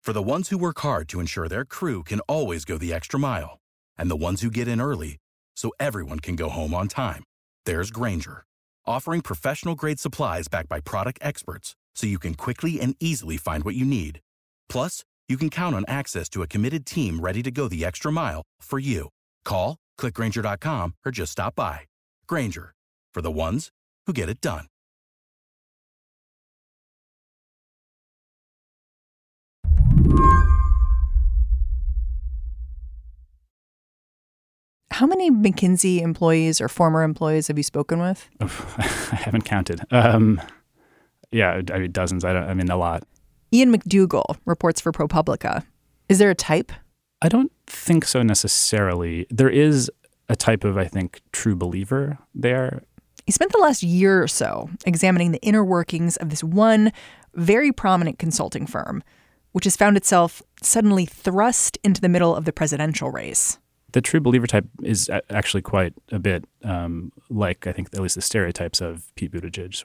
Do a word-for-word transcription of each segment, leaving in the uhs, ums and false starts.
For the ones who work hard to ensure their crew can always go the extra mile, and the ones who get in early so everyone can go home on time, there's Grainger, offering professional-grade supplies backed by product experts so you can quickly and easily find what you need. Plus, you can count on access to a committed team ready to go the extra mile for you. Call, click Grainger dot com, or just stop by. Grainger, for the ones who get it done. How many McKinsey employees or former employees have you spoken with? I haven't counted. Um, yeah, I mean, dozens. I don't. I mean, a lot. Ian McDougall reports for ProPublica. Is there a type? I don't think so necessarily. There is a type of, I think, true believer there. He spent the last year or so examining the inner workings of this one very prominent consulting firm, which has found itself suddenly thrust into the middle of the presidential race. The true believer type is actually quite a bit um, like, I think, at least the stereotypes of Pete Buttigieg.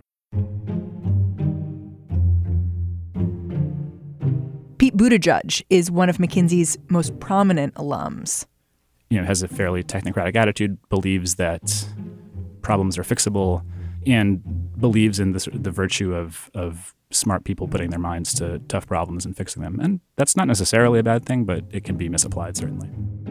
Pete Buttigieg is one of McKinsey's most prominent alums. You know, has a fairly technocratic attitude, believes that problems are fixable, and believes in this, the virtue of, of smart people putting their minds to tough problems and fixing them. And that's not necessarily a bad thing, but it can be misapplied, certainly.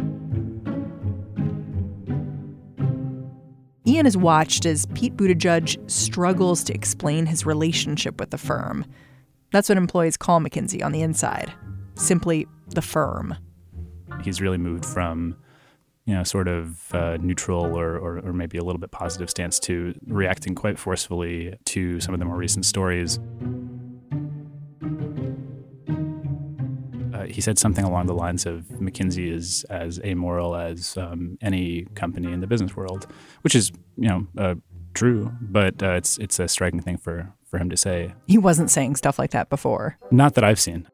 Ian has watched as Pete Buttigieg struggles to explain his relationship with the firm. That's what employees call McKinsey on the inside. Simply the firm. He's really moved from, you know, sort of uh, neutral or, or, or maybe a little bit positive stance to reacting quite forcefully to some of the more recent stories. Uh, he said something along the lines of McKinsey is as amoral as um, any company in the business world, which is, you know, uh, true, but uh, it's it's a striking thing for, for him to say. He wasn't saying stuff like that before. Not that I've seen.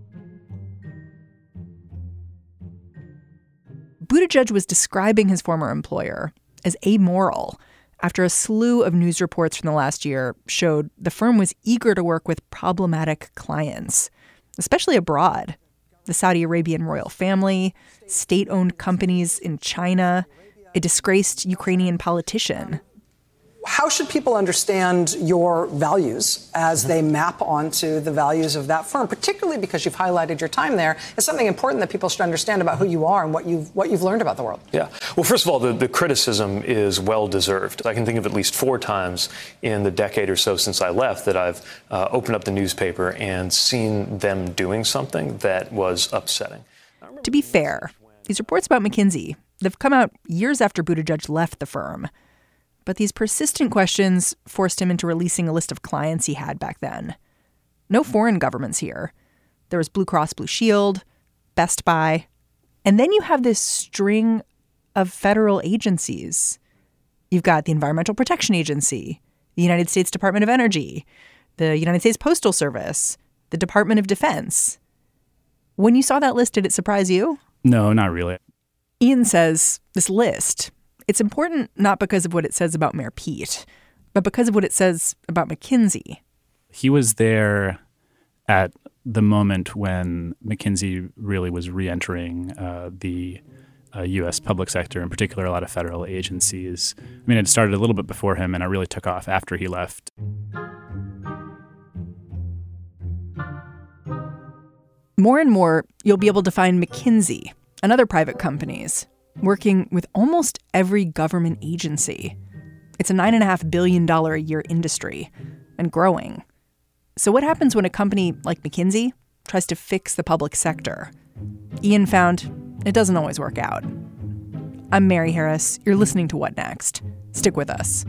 Buttigieg was describing his former employer as amoral after a slew of news reports from the last year showed the firm was eager to work with problematic clients, especially abroad. The Saudi Arabian royal family, state-owned companies in China, a disgraced Ukrainian politician. How should people understand your values as they map onto the values of that firm, particularly because you've highlighted your time there as something important that people should understand about who you are and what you've what you've learned about the world? Yeah. Well, first of all, the, the criticism is well-deserved. I can think of at least four times in the decade or so since I left that I've uh, opened up the newspaper and seen them doing something that was upsetting. To be fair, these reports about McKinsey, they've come out years after Buttigieg left the firm. But these persistent questions forced him into releasing a list of clients he had back then. No foreign governments here. There was Blue Cross Blue Shield, Best Buy. And then you have this string of federal agencies. You've got the Environmental Protection Agency, the United States Department of Energy, the United States Postal Service, the Department of Defense. When you saw that list, did it surprise you? No, not really. Ian says this list, it's important not because of what it says about Mayor Pete, but because of what it says about McKinsey. He was there at the moment when McKinsey really was re-entering uh, the uh, U S public sector, in particular a lot of federal agencies. I mean, it started a little bit before him, and it really took off after he left. More and more, you'll be able to find McKinsey and other private companies working with almost every government agency. It's a nine point five billion dollars a year industry and growing. So what happens when a company like McKinsey tries to fix the public sector? Ian found it doesn't always work out. I'm Mary Harris. You're listening to What Next? Stick with us.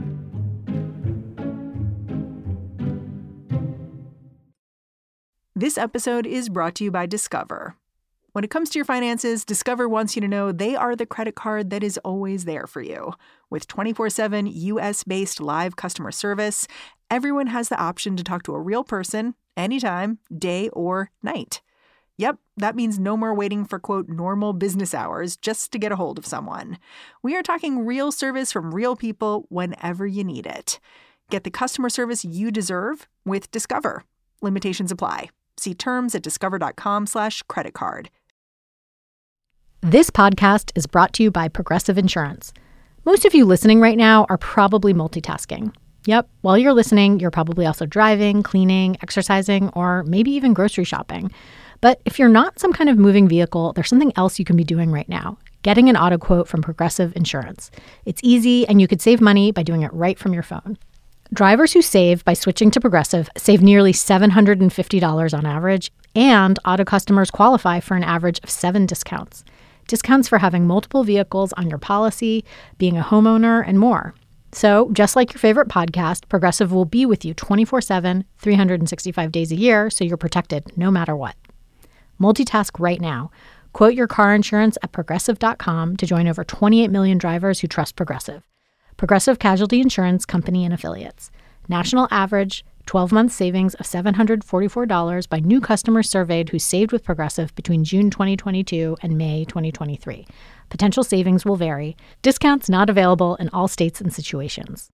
This episode is brought to you by Discover. When it comes to your finances, Discover wants you to know they are the credit card that is always there for you. With twenty-four seven U S-based live customer service, everyone has the option to talk to a real person anytime, day or night. Yep, that means no more waiting for, quote, normal business hours just to get a hold of someone. We are talking real service from real people whenever you need it. Get the customer service you deserve with Discover. Limitations apply. See terms at discover.com slash credit card. This podcast is brought to you by Progressive Insurance. Most of you listening right now are probably multitasking. Yep, while you're listening, you're probably also driving, cleaning, exercising, or maybe even grocery shopping. But if you're not some kind of moving vehicle, there's something else you can be doing right now. Getting an auto quote from Progressive Insurance. It's easy, and you could save money by doing it right from your phone. Drivers who save by switching to Progressive save nearly seven hundred fifty dollars on average, and auto customers qualify for an average of seven discounts. Discounts for having multiple vehicles on your policy, being a homeowner, and more. So, just like your favorite podcast, Progressive will be with you twenty-four seven, three hundred sixty-five days a year, so you're protected no matter what. Multitask right now. Quote your car insurance at progressive dot com to join over twenty-eight million drivers who trust Progressive. Progressive Casualty Insurance Company and Affiliates. National average twelve-month savings of seven hundred forty-four dollars by new customers surveyed who saved with Progressive between June twenty twenty-two and May twenty twenty-three. Potential savings will vary. Discounts not available in all states and situations.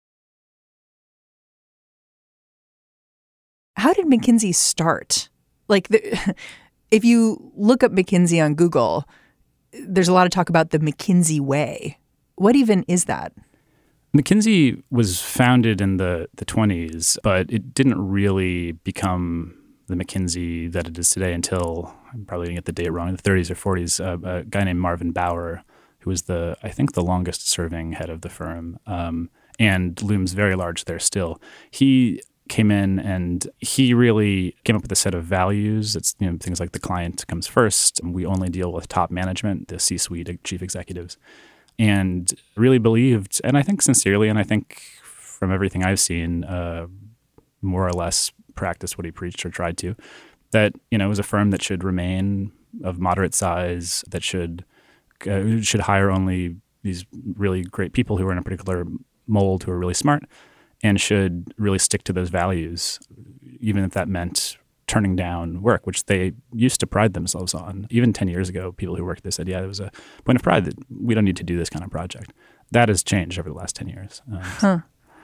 How did McKinsey start? Like, the, if you look up McKinsey on Google, there's a lot of talk about the McKinsey way. What even is that? McKinsey was founded in the, the twenties, but it didn't really become the McKinsey that it is today until, I'm probably going to get the date wrong, in the thirties or forties, uh, a guy named Marvin Bower, who was the, I think, the longest serving head of the firm, um, and looms very large there still. He came in and he really came up with a set of values. It's, you know, things like the client comes first. We only deal with top management, the C-suite, chief executives. And really believed, and I think sincerely, and I think from everything I've seen, uh, more or less practiced what he preached or tried to, that, you know, it was a firm that should remain of moderate size, that should uh, should hire only these really great people who are in a particular mold, who are really smart, and should really stick to those values, even if that meant turning down work, which they used to pride themselves on. Even ten years ago, people who worked there said, yeah, there was a point of pride that we don't need to do this kind of project. That has changed over the last ten years. Um, huh.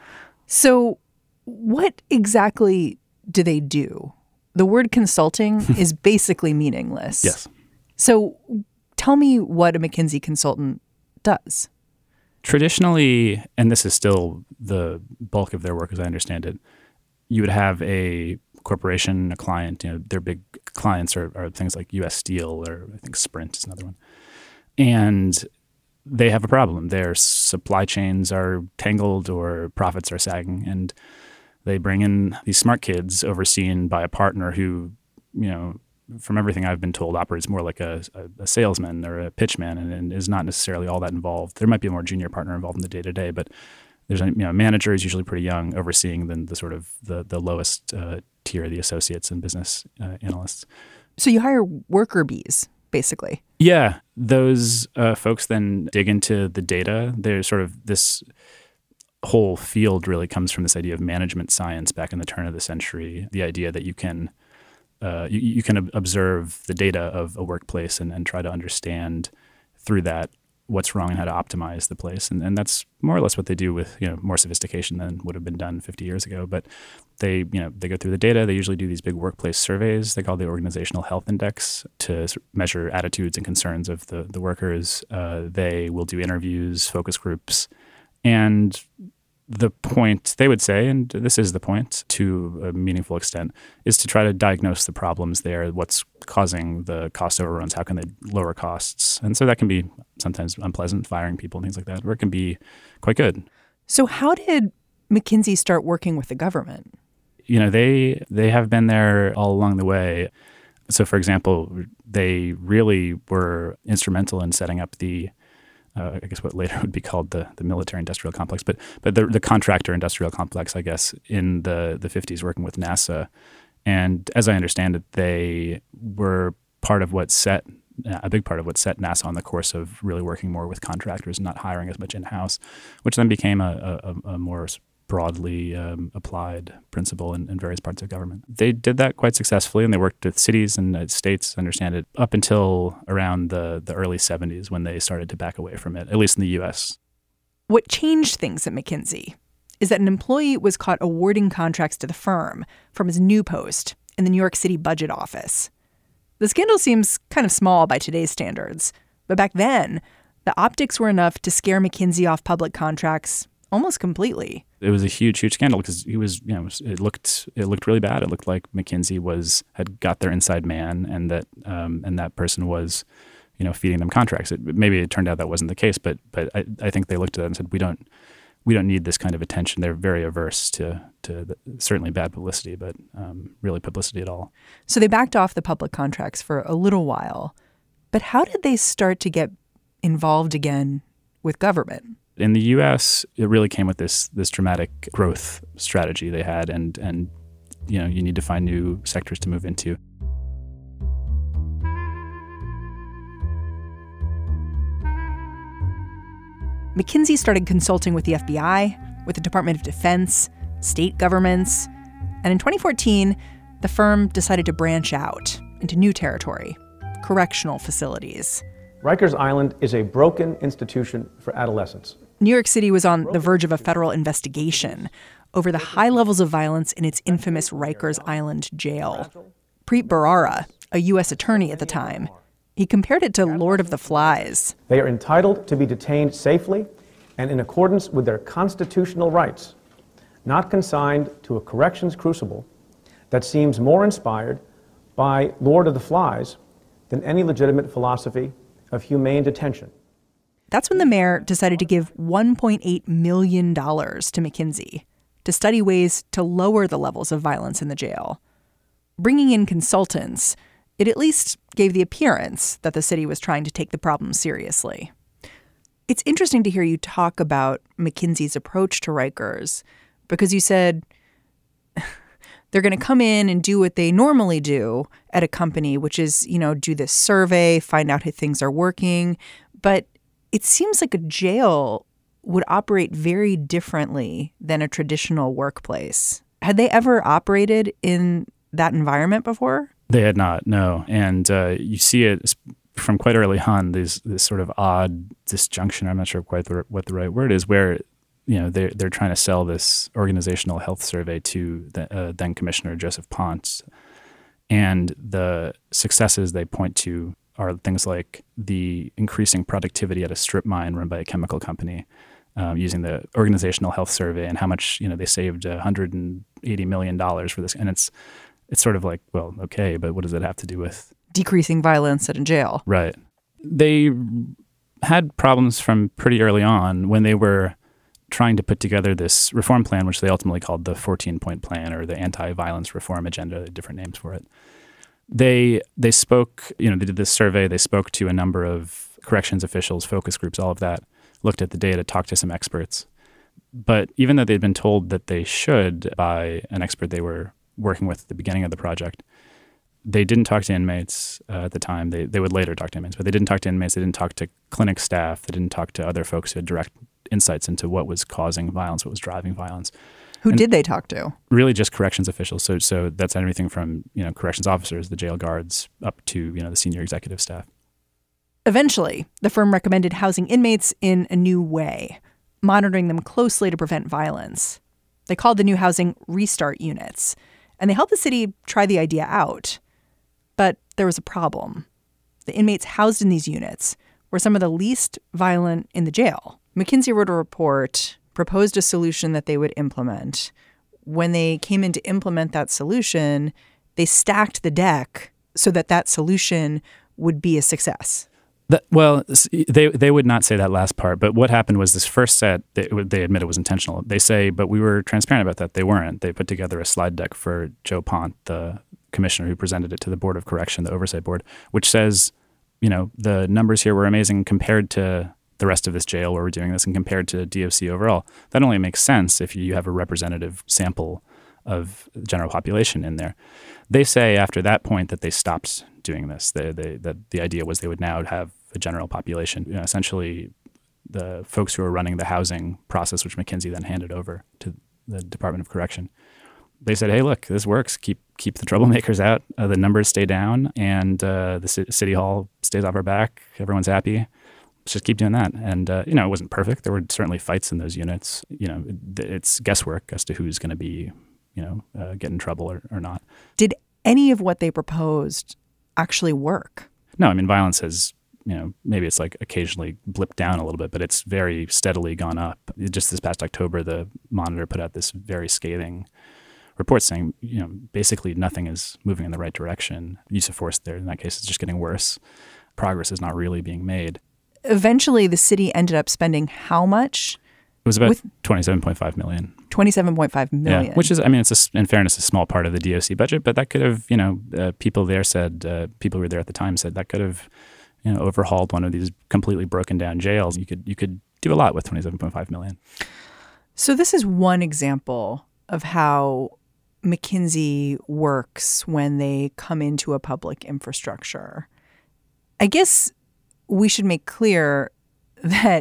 So what exactly do they do? The word consulting is basically meaningless. Yes. So tell me what a McKinsey consultant does. Traditionally, and this is still the bulk of their work as I understand it, you would have a corporation, a client, you know, their big clients are, are things like U S Steel, or I think Sprint is another one. And they have a problem. Their supply chains are tangled or profits are sagging. And they bring in these smart kids overseen by a partner who, you know, from everything I've been told, operates more like a, a, a salesman or a pitchman and, and is not necessarily all that involved. There might be a more junior partner involved in the day-to-day, but there's a, you know, manager is usually pretty young, overseeing the, the sort of the, the lowest uh, tier, the associates and business uh, analysts. So you hire worker bees, basically. Yeah. Those uh, folks then dig into the data. There's sort of this whole field really comes from this idea of management science back in the turn of the century, the idea that you can uh, you, you can observe the data of a workplace and, and try to understand through that what's wrong and how to optimize the place. And, and that's more or less what they do with, you know, more sophistication than would have been done fifty years ago. But they, you know, they go through the data. They usually do these big workplace surveys. They call the Organizational Health Index to measure attitudes and concerns of the, the workers. Uh, they will do interviews, focus groups. And the point, they would say, and this is the point to a meaningful extent, is to try to diagnose the problems there, what's causing the cost overruns, how can they lower costs. And so that can be sometimes unpleasant, firing people and things like that, or it can be quite good. So how did McKinsey start working with the government? You know, they they have been there all along the way. So, for example, they really were instrumental in setting up the Uh, I guess what later would be called the, the military-industrial complex, but but the, the contractor-industrial complex, I guess, in the, the fifties working with NASA. And as I understand it, they were part of what set, a big part of what set NASA on the course of really working more with contractors and not hiring as much in-house, which then became a, a, a more broadly um, applied principle in, in various parts of government. They did that quite successfully, and they worked with cities and uh, states, I understand it, up until around the, the early seventies when they started to back away from it, at least in the U S. What changed things at McKinsey is that an employee was caught awarding contracts to the firm from his new post in the New York City budget office. The scandal seems kind of small by today's standards, but back then, the optics were enough to scare McKinsey off public contracts almost completely. It was a huge, huge scandal because he was, you know, it looked it looked really bad. It looked like McKinsey was had got their inside man, and that um, and that person was, you know, feeding them contracts. It, maybe it turned out that wasn't the case, but but I, I think they looked at it and said, we don't we don't need this kind of attention. They're very averse to to the, certainly bad publicity, but um, really publicity at all. So they backed off the public contracts for a little while. But how did they start to get involved again with government? In the U S, it really came with this this dramatic growth strategy they had, and and you know you need to find new sectors to move into. McKinsey started consulting with the F B I, with the Department of Defense, state governments, and in twenty fourteen, the firm decided to branch out into new territory, correctional facilities. Rikers Island is a broken institution for adolescents. New York City was on the verge of a federal investigation over the high levels of violence in its infamous Rikers Island jail. Preet Bharara, a U S attorney at the time, he compared it to Lord of the Flies. They are entitled to be detained safely and in accordance with their constitutional rights, not consigned to a corrections crucible that seems more inspired by Lord of the Flies than any legitimate philosophy of humane detention. That's when the mayor decided to give one point eight million dollars to McKinsey to study ways to lower the levels of violence in the jail. Bringing in consultants, it at least gave the appearance that the city was trying to take the problem seriously. It's interesting to hear you talk about McKinsey's approach to Rikers, because you said they're going to come in and do what they normally do at a company, which is, you know, do this survey, find out how things are working. But it seems like a jail would operate very differently than a traditional workplace. Had they ever operated in that environment before? They had not, no. And uh, you see it from quite early on, this, this sort of odd disjunction, I'm not sure quite the, what the right word is, where you know, they're, they're trying to sell this organizational health survey to the uh, then Commissioner Joseph Ponce. And the successes they point to are things like the increasing productivity at a strip mine run by a chemical company um, using the organizational health survey, and how much, you know, they saved one hundred eighty million dollars for this. And it's it's sort of like, well, okay, but what does it have to do with decreasing violence at a jail? Right. They had problems from pretty early on when they were trying to put together this reform plan, which they ultimately called the fourteen-point plan or the anti-violence reform agenda, different names for it. They they spoke, you know, they did this survey. They spoke to a number of corrections officials, focus groups, all of that, looked at the data, talked to some experts. But even though they'd been told that they should by an expert they were working with at the beginning of the project, they didn't talk to inmates uh, at the time. They they would later talk to inmates, but they didn't talk to inmates. They didn't talk to clinic staff. They didn't talk to other folks who had direct insights into what was causing violence, what was driving violence. Who and did they talk to? Really just corrections officials. So so that's everything from, you know, corrections officers, the jail guards, up to, you know, the senior executive staff. Eventually, the firm recommended housing inmates in a new way, monitoring them closely to prevent violence. They called the new housing Restart Units, and they helped the city try the idea out. But there was a problem. The inmates housed in these units were some of the least violent in the jail. McKinsey wrote a report, proposed a solution that they would implement. When they came in to implement that solution, they stacked the deck so that that solution would be a success. That, well, they they would not say that last part. But what happened was this first set, they, they admit it was intentional. They say, but we were transparent about that. They weren't. They put together a slide deck for Joe Ponce, the commissioner who presented it to the Board of Correction, the oversight board, which says, you know, the numbers here were amazing compared to the rest of this jail where we're doing this and compared to D O C overall. That only makes sense if you have a representative sample of the general population in there. They say after that point that they stopped doing this. They, they, that the idea was they would now have a general population. You know, essentially, the folks who are running the housing process, which McKinsey then handed over to the Department of Correction, they said, hey, look, this works. Keep keep the troublemakers out. Uh, the numbers stay down, and uh, the c- city hall stays off our back. Everyone's happy. Let's just keep doing that. And, uh, you know, it wasn't perfect. There were certainly fights in those units. You know, it, it's guesswork as to who's going to be, you know, uh, get in trouble or, or not. Did any of what they proposed actually work. No, I mean, violence has, you know, maybe it's like occasionally blipped down a little bit, but it's very steadily gone up. Just this past October, the Monitor put out this very scathing report saying, you know, basically nothing is moving in the right direction. Use of force there, in that case, is just getting worse. Progress is not really being made. Eventually, the city ended up spending how much? It was about With twenty-seven point five million. twenty-seven point five million. Yeah, which is, I mean, it's a, in fairness, a small part of the D O C budget, but that could have, you know, uh, people there said, uh, people who were there at the time said that could have, you know, overhauled one of these completely broken down jails. You could, you could do a lot with twenty-seven point five million. So this is one example of how McKinsey works when they come into a public infrastructure. I guess we should make clear that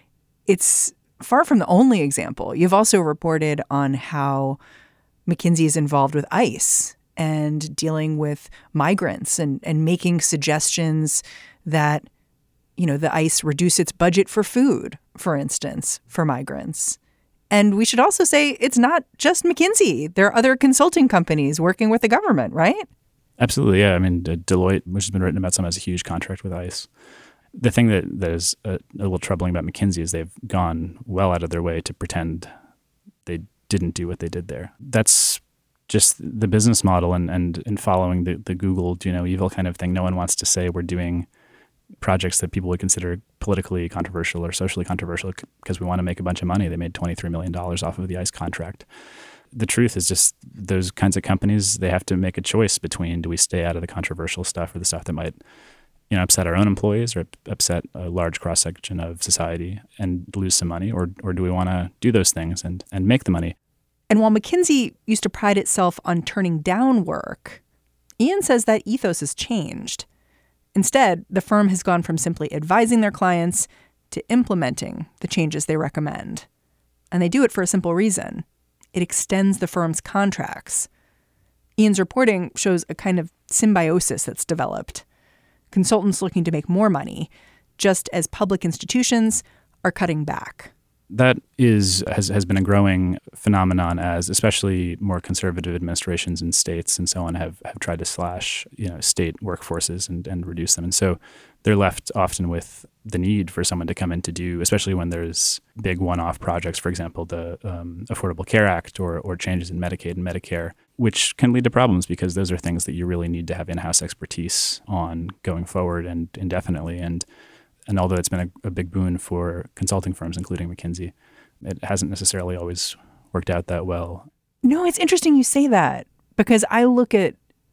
it's far from the only example. You've also reported on how McKinsey is involved with ICE and dealing with migrants and, and making suggestions that, you know, the ICE reduce its budget for food, for instance, for migrants. And we should also say it's not just McKinsey. There are other consulting companies working with the government, right? Absolutely, yeah. I mean, Deloitte, which has been written about, some has a huge contract with ICE. The thing that, that is a, a little troubling about McKinsey is they've gone well out of their way to pretend they didn't do what they did there. That's just the business model, and, and, and following the, the Google, do you know, evil kind of thing. No one wants to say we're doing projects that people would consider politically controversial or socially controversial because we want to make a bunch of money. They made twenty-three million dollars off of the ICE contract. The truth is just those kinds of companies, they have to make a choice between, do we stay out of the controversial stuff or the stuff that might, you know, upset our own employees or upset a large cross-section of society and lose some money, or or do we want to do those things and, and make the money? And while McKinsey used to pride itself on turning down work, Ian says that ethos has changed. Instead, the firm has gone from simply advising their clients to implementing the changes they recommend. And they do it for a simple reason. It extends the firm's contracts. Ian's reporting shows a kind of symbiosis that's developed. Consultants looking to make more money, just as public institutions are cutting back. That is has, has been a growing phenomenon, as especially more conservative administrations in states and so on have, have tried to slash, you know, state workforces and, and reduce them. And so they're left often with the need for someone to come in to do, especially when there's big one-off projects, for example, the um, Affordable Care Act or or changes in Medicaid and Medicare, which can lead to problems because those are things that you really need to have in-house expertise on going forward and indefinitely. And And although it's been a, a big boon for consulting firms, including McKinsey, it hasn't necessarily always worked out that well. No, it's interesting you say that, because I look at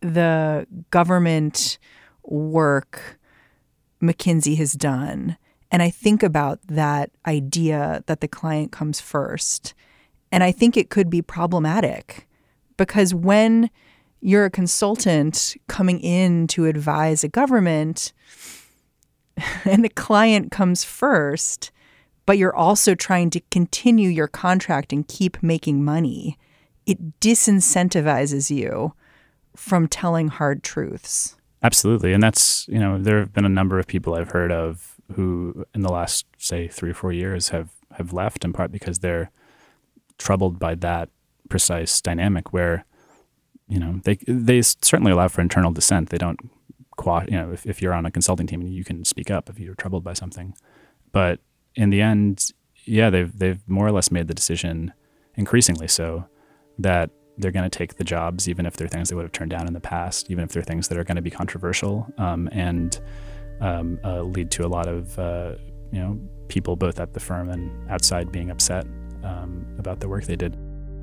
the government work McKinsey has done, and I think about that idea that the client comes first. And I think it could be problematic because when you're a consultant coming in to advise a government, and the client comes first, but you're also trying to continue your contract and keep making money, it disincentivizes you from telling hard truths. Absolutely. And that's, you know, there have been a number of people I've heard of who in the last, say, three or four years have, have left, in part because they're troubled by that precise dynamic where, you know, they they certainly allow for internal dissent. They don't You know, if, if you're on a consulting team, you can speak up if you're troubled by something. But in the end, yeah, they've they've more or less made the decision, increasingly so, that they're going to take the jobs, even if they're things they would have turned down in the past, even if they're things that are going to be controversial um, and um, uh, lead to a lot of uh, you know people both at the firm and outside being upset um, about the work they did.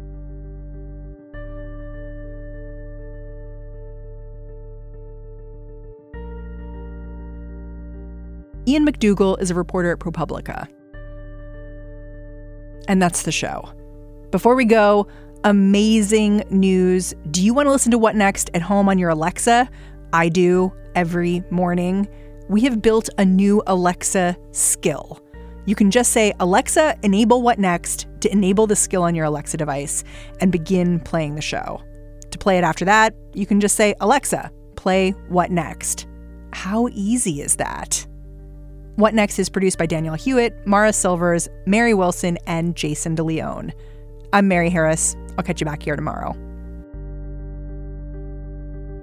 Ian McDougall is a reporter at ProPublica. And that's the show. Before we go, amazing news. Do you want to listen to What Next at home on your Alexa? I do every morning. We have built a new Alexa skill. You can just say, Alexa, enable What Next to enable the skill on your Alexa device and begin playing the show. To play it after that, you can just say, Alexa, play What Next. How easy is that? What Next is produced by Daniel Hewitt, Mara Silvers, Mary Wilson, and Jason DeLeon. I'm Mary Harris. I'll catch you back here tomorrow.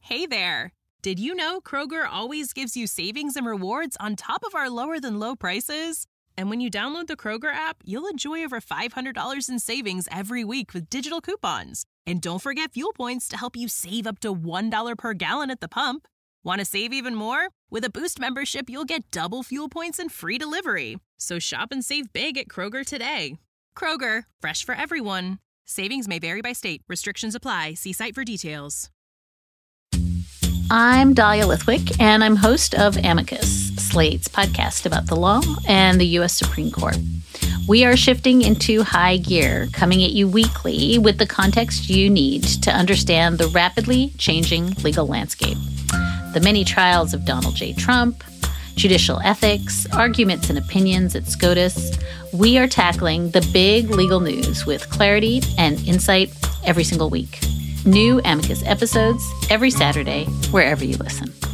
Hey there! Did you know Kroger always gives you savings and rewards on top of our lower-than-low prices? And when you download the Kroger app, you'll enjoy over five hundred dollars in savings every week with digital coupons. And don't forget fuel points to help you save up to one dollar per gallon at the pump. Want to save even more? With a Boost membership, you'll get double fuel points and free delivery. So shop and save big at Kroger today. Kroger, fresh for everyone. Savings may vary by state. Restrictions apply. See site for details. I'm Dahlia Lithwick, and I'm host of Amicus, Slate's podcast about the law and the U S Supreme Court. We are shifting into high gear, coming at you weekly with the context you need to understand the rapidly changing legal landscape. The many trials of Donald J. Trump, judicial ethics, arguments and opinions at SCOTUS. We are tackling the big legal news with clarity and insight every single week. New Amicus episodes every Saturday, wherever you listen.